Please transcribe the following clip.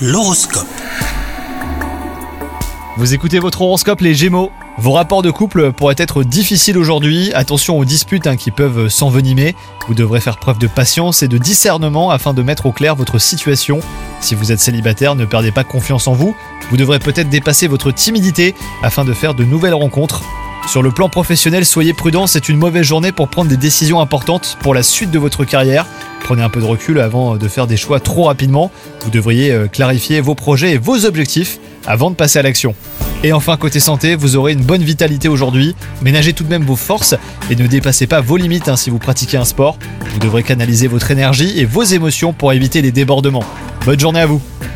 L'horoscope. Vous écoutez votre horoscope les Gémeaux. Vos rapports de couple pourraient être difficiles aujourd'hui. Attention aux disputes qui peuvent s'envenimer. Vous devrez faire preuve de patience et de discernement afin de mettre au clair votre situation. Si vous êtes célibataire, ne perdez pas confiance en vous. Vous devrez peut-être dépasser votre timidité afin de faire de nouvelles rencontres. Sur le plan professionnel, soyez prudent, c'est une mauvaise journée pour prendre des décisions importantes pour la suite de votre carrière. Prenez un peu de recul avant de faire des choix trop rapidement. Vous devriez clarifier vos projets et vos objectifs avant de passer à l'action. Et enfin, côté santé, vous aurez une bonne vitalité aujourd'hui. Ménagez tout de même vos forces et ne dépassez pas vos limites si vous pratiquez un sport. Vous devrez canaliser votre énergie et vos émotions pour éviter les débordements. Bonne journée à vous!